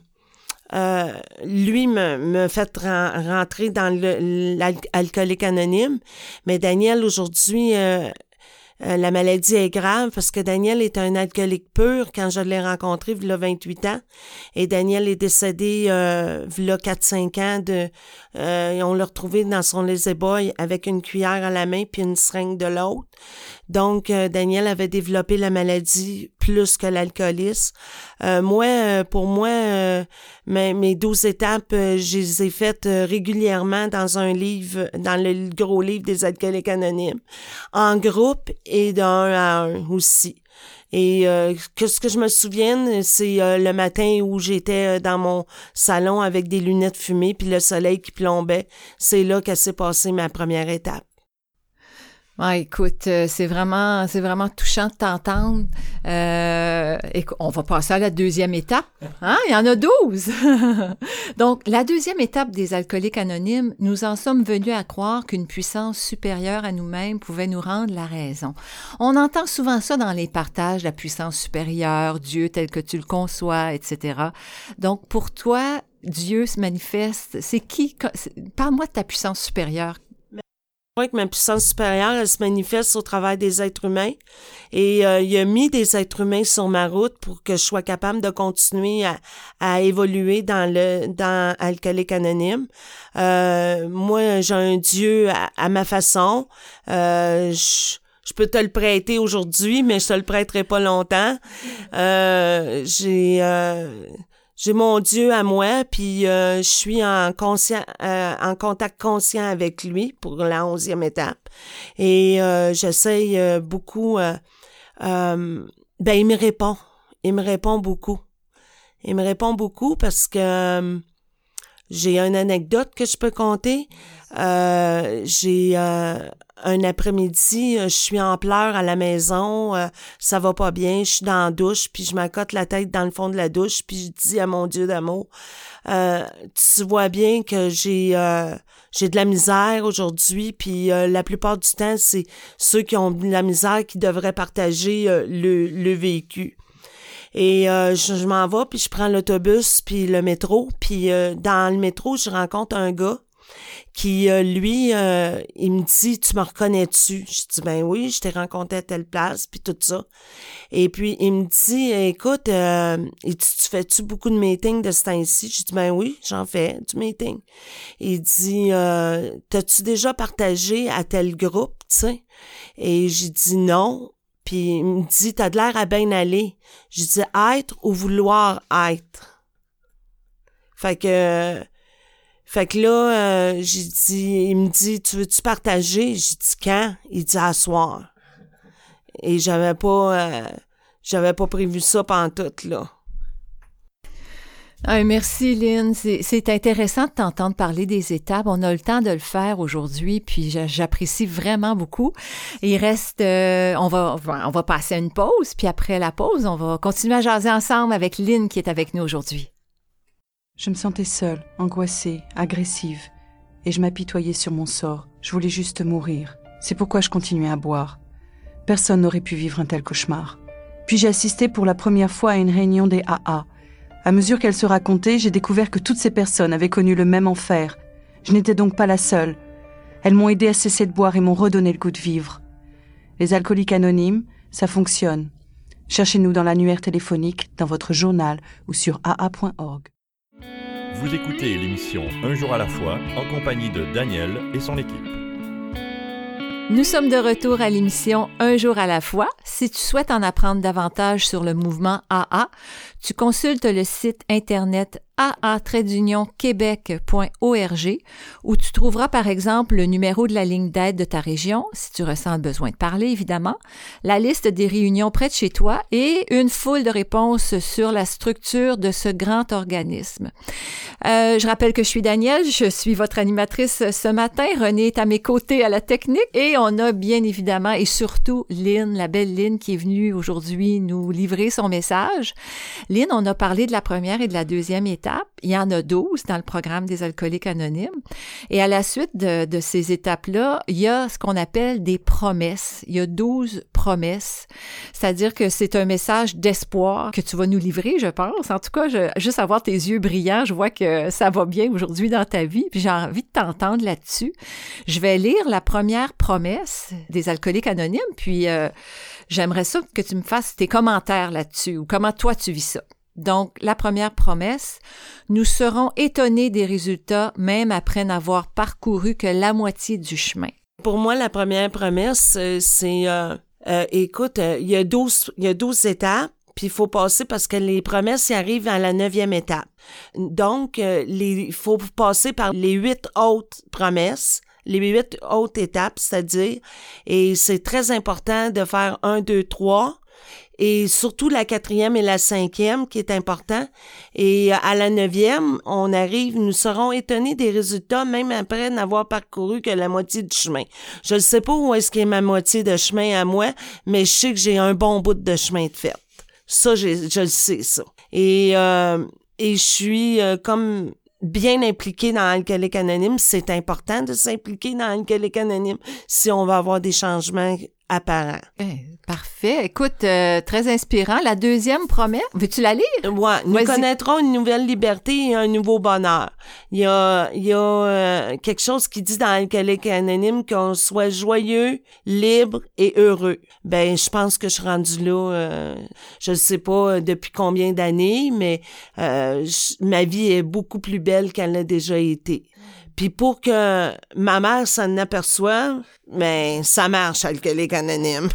lui me fait rentrer dans l'alcoolique anonyme, mais Daniel aujourd'hui la maladie est grave parce que Daniel est un alcoolique pur quand je l'ai rencontré il y a 28 ans et Daniel est décédé il y a 4-5 ans on l'a retrouvé dans son lazy boy avec une cuillère à la main puis une seringue de l'autre. Donc Daniel avait développé la maladie plus que l'alcoolisme. Pour moi mes 12 étapes je les ai faites régulièrement dans un livre, dans le gros livre des alcooliques anonymes, en groupe et d'un à un aussi. Et ce que je me souvienne, c'est le matin où j'étais dans mon salon avec des lunettes fumées puis le soleil qui plombait. C'est là que s'est passée ma première étape. Ouais, écoute, c'est vraiment touchant de t'entendre. Et on va passer à la deuxième étape. Hein? Il y en a 12! Donc, la deuxième étape des alcooliques anonymes, nous en sommes venus à croire qu'une puissance supérieure à nous-mêmes pouvait nous rendre la raison. On entend souvent ça dans les partages, la puissance supérieure, Dieu tel que tu le conçois, etc. Donc, pour toi, Dieu se manifeste? C'est qui? Parle-moi de ta puissance supérieure. Je crois que ma puissance supérieure, elle se manifeste au travers des êtres humains. Et il a mis des êtres humains sur ma route pour que je sois capable de continuer à évoluer dans Alcoolique Anonyme. Moi, j'ai un Dieu à ma façon. Je peux te le prêter aujourd'hui, mais je te le prêterai pas longtemps. J'ai mon Dieu à moi, puis je suis en contact conscient avec lui pour la 11e étape. Et j'essaye beaucoup. Il me répond. Il me répond beaucoup. Il me répond beaucoup parce que j'ai une anecdote que je peux conter. J'ai un après-midi, je suis en pleurs à la maison, ça va pas bien, je suis dans la douche, puis je m'accote la tête dans le fond de la douche, puis je dis à mon Dieu d'amour, tu vois bien que j'ai de la misère aujourd'hui, puis la plupart du temps, c'est ceux qui ont de la misère qui devraient partager le vécu. Et je m'en vais, puis je prends l'autobus, puis le métro, puis dans le métro, je rencontre un gars qui, lui, il me dit, tu me reconnais-tu? Je dis, ben oui, je t'ai rencontré à telle place, puis tout ça. Et puis, il me dit, écoute, il dit, tu fais-tu beaucoup de meetings de ce temps-ci? Je dis, ben oui, j'en fais du meeting. Il dit, t'as-tu déjà partagé à tel groupe, tu sais? Et j'ai dit non. Puis il me dit, t'as de l'air à bien aller. J'ai dit, être ou vouloir être. Fait que là, j'ai dit, il me dit, tu veux-tu partager? J'ai dit, quand? Il dit, à soir. Et j'avais pas prévu ça pantoute, là. Merci, Lynn. C'est intéressant de t'entendre parler des étapes. On a le temps de le faire aujourd'hui, puis j'apprécie vraiment beaucoup. Il reste, on va passer à une pause, puis après la pause, on va continuer à jaser ensemble avec Lynn qui est avec nous aujourd'hui. Je me sentais seule, angoissée, agressive, et je m'apitoyais sur mon sort. Je voulais juste mourir. C'est pourquoi je continuais à boire. Personne n'aurait pu vivre un tel cauchemar. Puis j'ai assisté pour la première fois à une réunion des AA. À mesure qu'elle se racontait, j'ai découvert que toutes ces personnes avaient connu le même enfer. Je n'étais donc pas la seule. Elles m'ont aidé à cesser de boire et m'ont redonné le goût de vivre. Les alcooliques anonymes, ça fonctionne. Cherchez-nous dans l'annuaire téléphonique, dans votre journal ou sur aa.org. Vous écoutez l'émission Un jour à la fois en compagnie de Daniel et son équipe. Nous sommes de retour à l'émission Un jour à la fois. Si tu souhaites en apprendre davantage sur le mouvement AA, tu consultes le site internet aa-québec.org où tu trouveras par exemple le numéro de la ligne d'aide de ta région, si tu ressens le besoin de parler évidemment, la liste des réunions près de chez toi et une foule de réponses sur la structure de ce grand organisme. Je rappelle que je suis Danielle, je suis votre animatrice ce matin. Renée est à mes côtés à la technique et on a bien évidemment et surtout Lynn, la belle Lynn qui est venue aujourd'hui nous livrer son message. Lynn, on a parlé de la première et de la deuxième étape. Il y en a 12 dans le programme des alcooliques anonymes. Et à la suite de ces étapes-là, il y a ce qu'on appelle des promesses. Il y a 12 promesses. C'est-à-dire que c'est un message d'espoir que tu vas nous livrer, je pense. En tout cas, juste avoir tes yeux brillants, je vois que ça va bien aujourd'hui dans ta vie. Puis j'ai envie de t'entendre là-dessus. Je vais lire la première promesse des alcooliques anonymes. Puis j'aimerais ça que tu me fasses tes commentaires là-dessus ou comment toi tu vis ça. Donc, la première promesse, nous serons étonnés des résultats même après n'avoir parcouru que la moitié du chemin. Pour moi, la première promesse, c'est, écoute, il y a 12 étapes, puis il faut passer parce que les promesses y arrivent à la 9e étape. Donc, il faut passer par les 8 autres promesses, les 8 autres étapes, c'est-à-dire, et c'est très important de faire 1, 2, 3, et surtout la 4e et la 5e qui est important. Et à la 9e, nous serons étonnés des résultats même après n'avoir parcouru que la moitié du chemin. Je ne sais pas où est-ce qu'est ma moitié de chemin à moi, mais je sais que j'ai un bon bout de chemin de fait. Ça, je le sais, ça. Et je suis comme bien impliquée dans Alcoolique Anonyme. C'est important de s'impliquer dans Alcoolique Anonyme si on va avoir des changements apparent. Parfait. Écoute, très inspirant. La deuxième promesse, veux-tu la lire? Ouais, nous Vas-y. connaîtrons une nouvelle liberté et un nouveau bonheur. Il y a quelque chose qui dit dans Alcoolique Anonyme qu'on soit joyeux, libre et heureux. Ben, je pense que je suis rendue là, je sais pas depuis combien d'années, mais ma vie est beaucoup plus belle qu'elle l'a déjà été. Puis pour que ma mère s'en aperçoive, ben, ça marche, Alcoolique Anonyme.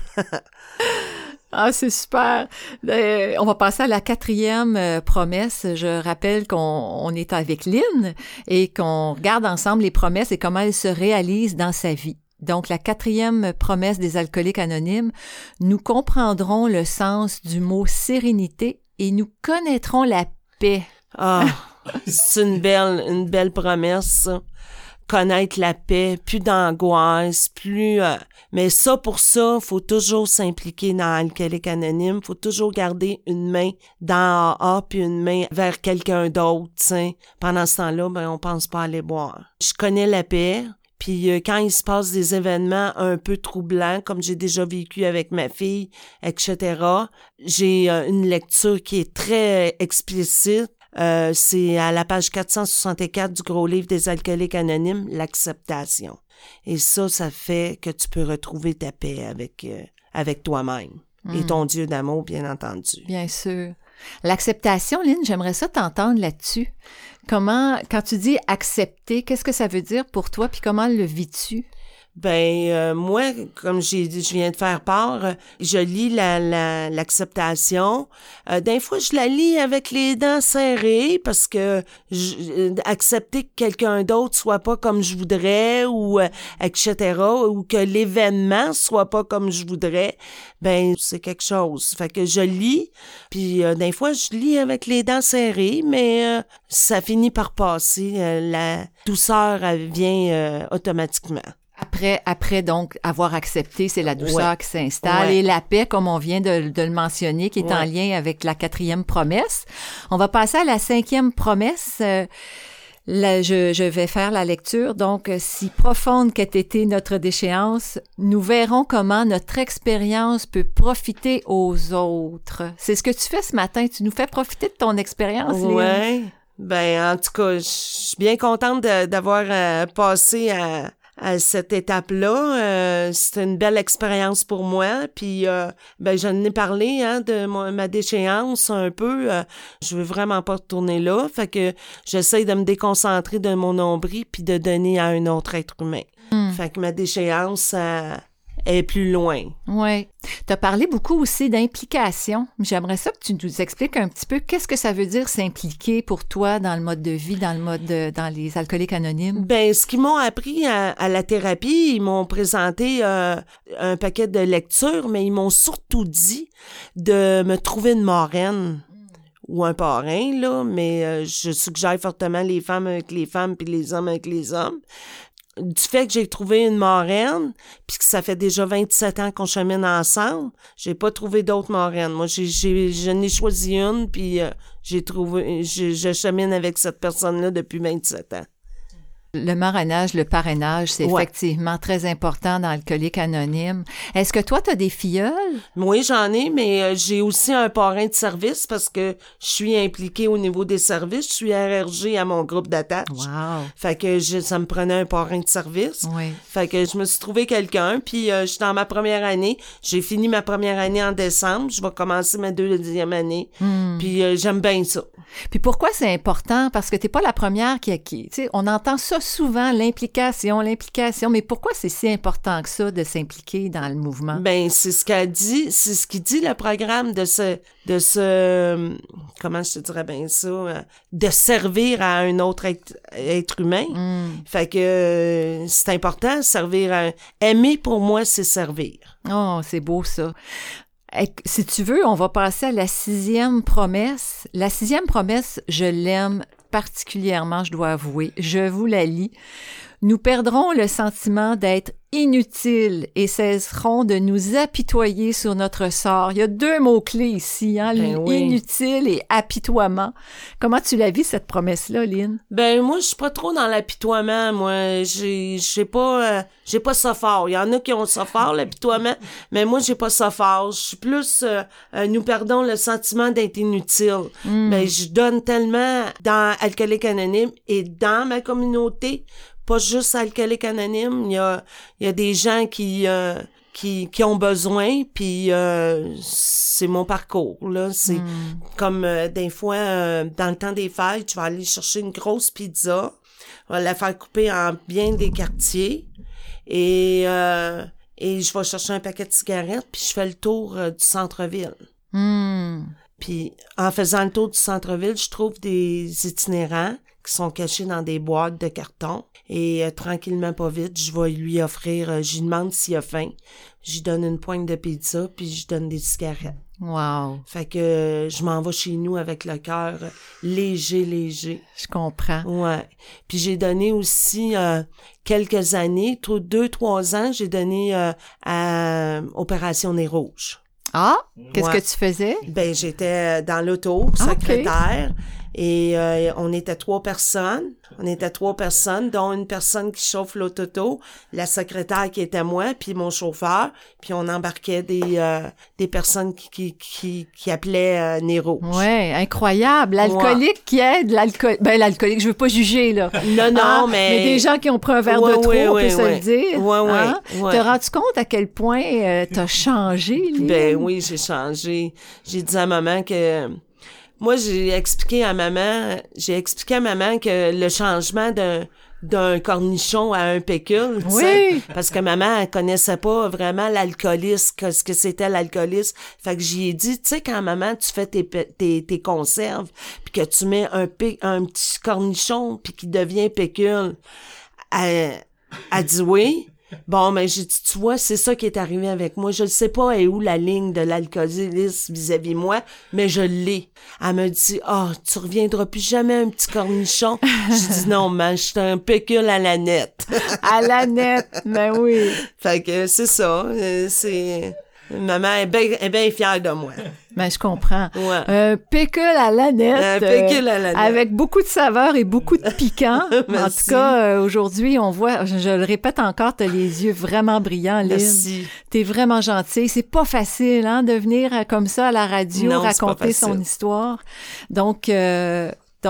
Ah, c'est super. On va passer à la quatrième promesse. Je rappelle qu'on est avec Lynn et qu'on regarde ensemble les promesses et comment elles se réalisent dans sa vie. Donc, la quatrième promesse des Alcooliques Anonymes, nous comprendrons le sens du mot sérénité et nous connaîtrons la paix. Ah, c'est une belle promesse, ça. Connaître la paix, plus d'angoisse, plus... mais ça, pour ça, faut toujours s'impliquer dans Alcoolique Anonyme. Faut toujours garder une main dans AA puis une main vers quelqu'un d'autre, t'sais. Pendant ce temps-là, ben, on pense pas aller boire. Je connais la paix. Puis quand il se passe des événements un peu troublants, comme j'ai déjà vécu avec ma fille, etc., j'ai une lecture qui est très explicite. C'est à la page 464 du gros livre des Alcooliques Anonymes, l'acceptation. Et ça fait que tu peux retrouver ta paix avec toi-même et ton Dieu d'amour, bien entendu. Bien sûr. L'acceptation, Lynn, j'aimerais ça t'entendre là-dessus. Comment, quand tu dis accepter, qu'est-ce que ça veut dire pour toi, puis comment le vis-tu? Ben moi, comme je viens de faire part, je lis l'acceptation. Des fois, je la lis avec les dents serrées parce que accepter que quelqu'un d'autre soit pas comme je voudrais ou etc. ou que l'événement soit pas comme je voudrais, ben c'est quelque chose. Fait que je lis, puis des fois, je lis avec les dents serrées, mais ça finit par passer. La douceur, elle vient automatiquement. Après donc avoir accepté, c'est la douceur qui s'installe et la paix, comme on vient de le mentionner, qui est en lien avec la quatrième promesse. On va passer à la cinquième promesse. Je vais faire la lecture. Donc, si profonde qu'ait été notre déchéance, nous verrons comment notre expérience peut profiter aux autres. C'est ce que tu fais ce matin. Tu nous fais profiter de ton expérience, Lynn. Oui. Ben, en tout cas, je suis bien contente d'avoir passé à cette étape-là. C'était une belle expérience pour moi. Puis, ben, j'en ai parlé de ma déchéance un peu. Je veux vraiment pas retourner là. Fait que j'essaie de me déconcentrer de mon nombril puis de donner à un autre être humain. Fait que ma déchéance est plus loin. Oui. Tu as parlé beaucoup aussi d'implication. J'aimerais ça que tu nous expliques un petit peu qu'est-ce que ça veut dire s'impliquer pour toi dans le mode de vie, dans les Alcooliques Anonymes. Ben, ce qu'ils m'ont appris à la thérapie, ils m'ont présenté un paquet de lectures, mais ils m'ont surtout dit de me trouver une marraine ou un parrain, là, mais je suggère fortement les femmes avec les femmes puis les hommes avec les hommes. Du fait que j'ai trouvé une marraine, puis que ça fait déjà 27 ans qu'on chemine ensemble, j'ai pas trouvé d'autres marraines. Moi, je n'ai choisi une, puis je chemine avec cette personne-là depuis 27 ans. Le marrainage, le parrainage, c'est effectivement très important dans Alcoolique Anonyme. Est-ce que toi, tu as des filleuls? Oui, j'en ai, mais j'ai aussi un parrain de service parce que je suis impliquée au niveau des services. Je suis RRG à mon groupe d'attache. Wow! Fait que ça me prenait un parrain de service. Oui. Fait que je me suis trouvé quelqu'un, puis je suis dans ma première année. J'ai fini ma première année en décembre. Je vais commencer ma deuxième année. Puis j'aime bien ça. Puis pourquoi c'est important? Parce que t'es pas la première qui tu sais, on entend ça souvent, l'implication, mais pourquoi c'est si important que ça de s'impliquer dans le mouvement? Ben, c'est ce qu'il dit le programme de ce comment je te dirais bien ça, de servir à un autre être humain. Fait que c'est important, aimer pour moi, c'est servir. Oh, c'est beau ça. Si tu veux, on va passer à la sixième promesse. La sixième promesse, je l'aime particulièrement, je dois avouer. Je vous la lis. Nous perdrons le sentiment d'être inutiles et cesserons de nous apitoyer sur notre sort. Il y a 2 mots-clés ici, hein, oui. Inutile et apitoiement. Comment tu la vis, cette promesse-là, Lynn? Ben, moi, je suis pas trop dans l'apitoiement, moi. J'ai pas ça fort. Il y en a qui ont ça fort, l'apitoiement, mais moi, j'ai pas ça fort. Je suis plus, nous perdons le sentiment d'être inutile. Ben, je donne tellement dans Alcooliques Anonymes et dans ma communauté, pas juste Alcooliques Anonymes, il y a des gens qui ont besoin, puis c'est mon parcours, là. C'est comme des fois, dans le temps des fêtes, je vais aller chercher une grosse pizza, on va la faire couper en bien des quartiers, et je vais chercher un paquet de cigarettes, puis je fais le tour du centre-ville. Puis en faisant le tour du centre-ville, je trouve des itinérants qui sont cachés dans des boîtes de carton. Et tranquillement, pas vite, je vais lui offrir, je lui demande s'il a faim. Je lui donne une poigne de pizza, puis je donne des cigarettes. Wow. Fait que je m'en vais chez nous avec le cœur léger. Je comprends. Ouais. Puis j'ai donné aussi quelques années, 2-3 ans, j'ai donné à Opération Nez Rouge. Ah! Qu'est-ce Ouais. que tu faisais? Ben, j'étais dans l'auto, secrétaire, et on était 3 personnes. On était 3 personnes, dont une personne qui chauffe l'auto, la secrétaire qui était moi, puis mon chauffeur, puis on embarquait des personnes qui appelaient Nez Rouge. Ouais, incroyable. L'alcoolique qui aide l'alcoolique, je veux pas juger, là. Non, Hein? mais... des gens qui ont pris un verre de trop, on peut se le dire. Ouais. T'as rendu compte à quel point t'as changé, Lynn? Ben oui, j'ai changé. J'ai dit à maman que... Moi, j'ai expliqué à maman que le changement d'un cornichon à un pécule, tu sais, parce que maman, elle connaissait pas vraiment l'alcoolisme, ce que c'était l'alcoolisme. Fait que j'y ai dit, tu sais, quand maman, tu fais tes conserves, puis que tu mets un petit cornichon, puis qu'il devient pécule, elle dit oui. Bon, mais j'ai dit, tu vois, c'est ça qui est arrivé avec moi. Je ne sais pas où la ligne de l'alcoolisme vis-à-vis moi, mais je l'ai. Elle me dit, tu reviendras plus jamais un petit cornichon. J'ai dit, non, man, j'étais un pécule à la nette. À la nette, ben oui. Fait que c'est ça. Maman est bien fière de moi. Ben, je comprends. Ouais. Un pécule à la nette. Un pécule à la nette. Avec beaucoup de saveur et beaucoup de piquant. En tout cas, aujourd'hui, on voit, je le répète encore, t'as les yeux vraiment brillants, Lynn. Merci. T'es vraiment gentille. C'est pas facile, hein, de venir comme ça à la radio, Non, c'est pas raconter facile. son histoire. Donc, on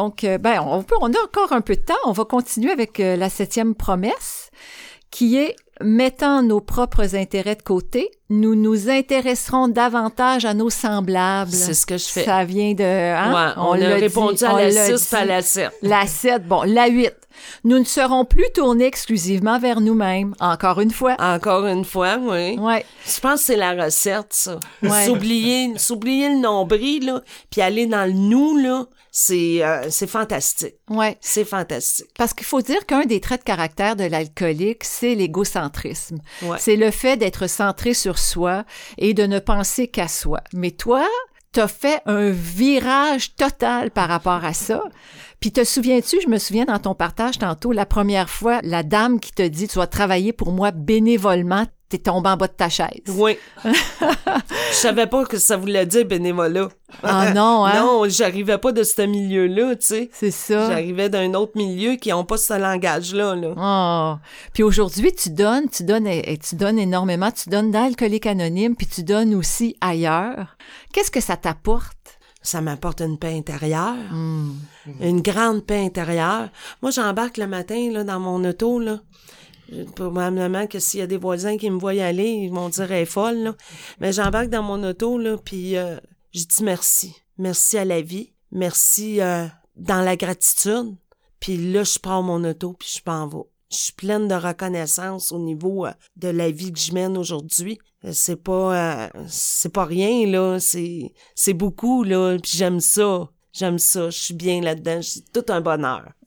a encore un peu de temps. On va continuer avec la 7e promesse, qui est: mettant nos propres intérêts de côté, nous nous intéresserons davantage à nos semblables. C'est ce que je fais. Ça vient de... Hein? Ouais, on a l'a répondu dit, à on la l'a 6 pas à la 7. La 7, bon, la 8. Nous ne serons plus tournés exclusivement vers nous-mêmes. Encore une fois. Encore une fois, oui. Ouais. Je pense que c'est la recette, ça. Ouais. S'oublier le nombril, là, puis aller dans le nous, là, c'est fantastique. Ouais. C'est fantastique. Parce qu'il faut dire qu'un des traits de caractère de l'alcoolique, c'est l'égocentrisme. Ouais. C'est le fait d'être centré sur soi et de ne penser qu'à soi. Mais toi, t'as fait un virage total par rapport à ça. Puis te souviens-tu, je me souviens dans ton partage tantôt, la première fois, la dame qui te dit « Tu vas travailler pour moi bénévolement », t'es tombé en bas de ta chaise. Oui. Je savais pas que ça voulait dire bénévolat. Ah non, hein? Non, j'arrivais pas de ce milieu-là, tu sais. C'est ça. J'arrivais d'un autre milieu qui n'ont pas ce langage-là, là. Oh. Puis aujourd'hui, tu donnes énormément. Tu donnes dans Alcooliques Anonymes, puis tu donnes aussi ailleurs. Qu'est-ce que ça t'apporte? Ça m'apporte une paix intérieure. Une grande paix intérieure. Moi, j'embarque le matin, là, dans mon auto, là. Probablement que s'il y a des voisins qui me voient aller, ils vont dire elle est folle, là. Mais j'embarque dans mon auto, là, puis je dis merci. Merci à la vie. Merci dans la gratitude. Puis là, je pars mon auto, puis je m'en vais. Je suis pleine de reconnaissance au niveau de la vie que je mène aujourd'hui. C'est pas rien, là. C'est beaucoup, là. Puis j'aime ça. Je suis bien là-dedans. C'est tout un bonheur.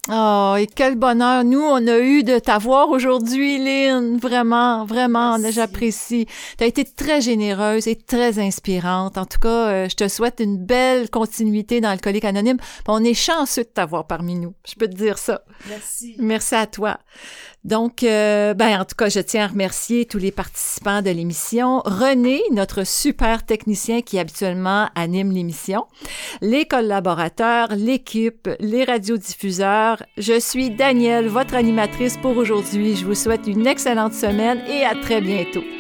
Oh, et quel bonheur nous, on a eu de t'avoir aujourd'hui, Lynn. Vraiment, vraiment, j'apprécie. Tu as été très généreuse et très inspirante. En tout cas, je te souhaite une belle continuité dans Alcoolique Anonyme. On est chanceux de t'avoir parmi nous. Je peux te dire ça. Merci. Merci à toi. Donc, en tout cas, je tiens à remercier tous les participants de l'émission. René, notre super technicien qui habituellement anime l'émission, les collaborateurs, l'équipe, les radiodiffuseurs. Je suis Danielle, votre animatrice pour aujourd'hui. Je vous souhaite une excellente semaine et à très bientôt.